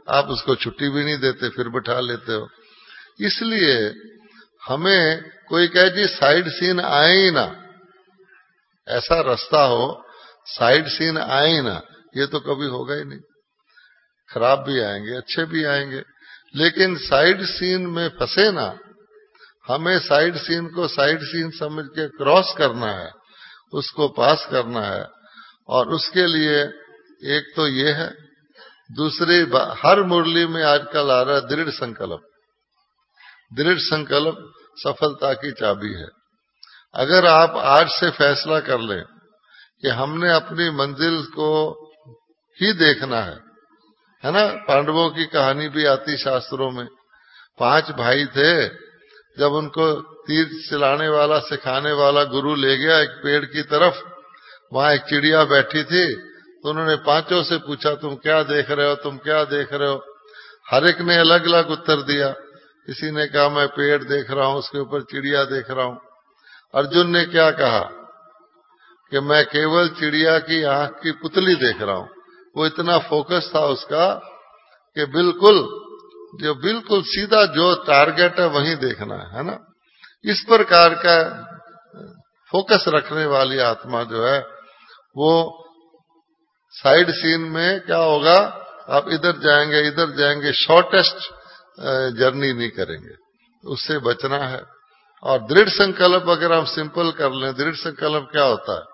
आप उसको छुट्टी भी नहीं देते, फिर बिठा लेते हो। इसलिए हमें कोई कहे जी साइड सीन आए ही ना, ऐसा रास्ता हो साइड सीन आए ही ना, ये तो कभी होगा ही नहीं। खराब भी आएंगे, अच्छे भी आएंगे, लेकिन साइड सीन में फंसे ना। हमें साइड सीन को साइड सीन समझ के क्रॉस करना है, उसको पास करना है। और उसके लिए एक तो ये है, दूसरी हर मुरली में आजकल आ रहा है दृढ़ संकल्प। दृढ़ संकल्प सफलता की चाबी है। अगर आप आज से फैसला कर लें कि हमने अपनी मंजिल को ही देखना है, है ना। पांडवों की कहानी भी आती शास्त्रों में। पांच भाई थे, जब उनको तीर चलाने वाला सिखाने वाला गुरु ले गया एक पेड़ की तरफ, वहां एक चिड़िया बैठी थी, तो उन्होंने पांचों से पूछा तुम क्या देख रहे हो, तुम क्या देख रहे हो। हर एक ने अलग अलग उत्तर दिया। किसी ने कहा मैं पेड़ देख रहा हूं, उसके ऊपर चिड़िया देख रहा हूं। अर्जुन ने क्या कहा कि मैं केवल चिड़िया की आंख की पुतली देख रहा हूं। वो इतना फोकस था उसका कि बिल्कुल जो बिल्कुल सीधा जो टारगेट है वहीं देखना है, है ना। इस प्रकार का फोकस रखने वाली आत्मा जो है वो साइड सीन में क्या होगा, आप इधर जाएंगे इधर जाएंगे, शॉर्टेस्ट जर्नी नहीं करेंगे, उससे बचना है। और दृढ़ संकल्प अगर हम सिंपल कर लें, दृढ़ संकल्प क्या होता है,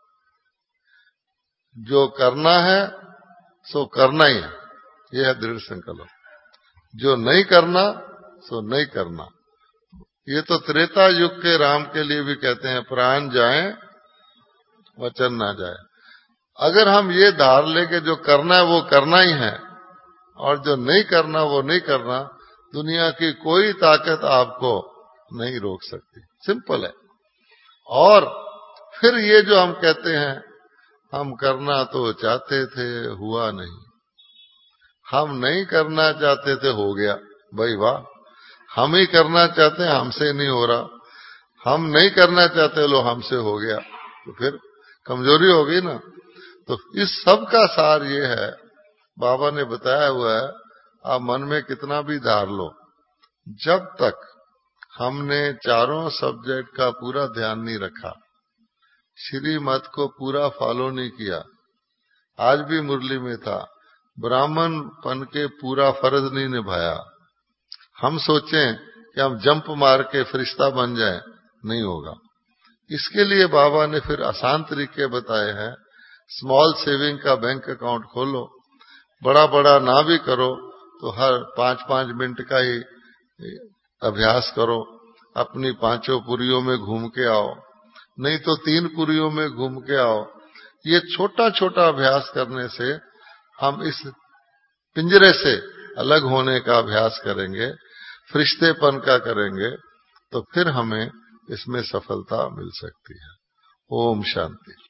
जो करना है सो करना ही है, यह है दृढ़ संकल्प। जो नहीं करना सो नहीं करना। ये तो त्रेता युग के राम के लिए भी कहते हैं प्राण जाए वचन ना जाए। अगर हम ये धार ले के जो करना है वो करना ही है और जो नहीं करना वो नहीं करना, दुनिया की कोई ताकत आपको नहीं रोक सकती। सिंपल है। और फिर ये जो हम कहते हैं हम करना तो चाहते थे हुआ नहीं, हम नहीं करना चाहते थे हो गया, भाई वाह। हम ही करना चाहते हैं हमसे नहीं हो रहा, हम नहीं करना चाहते लो हमसे हो गया, तो फिर कमजोरी हो गई ना। तो इस सब का सार ये है, बाबा ने बताया हुआ है, आप मन में कितना भी धार लो, जब तक हमने चारों सब्जेक्ट का पूरा ध्यान नहीं रखा, श्रीमत को पूरा फॉलो नहीं किया, आज भी मुरली में था, ब्राह्मण पन के पूरा फर्ज नहीं निभाया, हम सोचें कि हम जंप मार के फरिश्ता बन जाएं, नहीं होगा। इसके लिए बाबा ने फिर आसान तरीके बताए हैं। स्मॉल सेविंग का बैंक अकाउंट खोलो, बड़ा बड़ा ना भी करो तो हर पांच पांच मिनट का ही अभ्यास करो। अपनी पांचों पुरियों में घूम के आओ, नहीं तो तीन पुरियों में घूम के आओ। ये छोटा छोटा अभ्यास करने से हम इस पिंजरे से अलग होने का अभ्यास करेंगे, फरिश्तेपन का करेंगे, तो फिर हमें इसमें सफलता मिल सकती है। ओम शांति।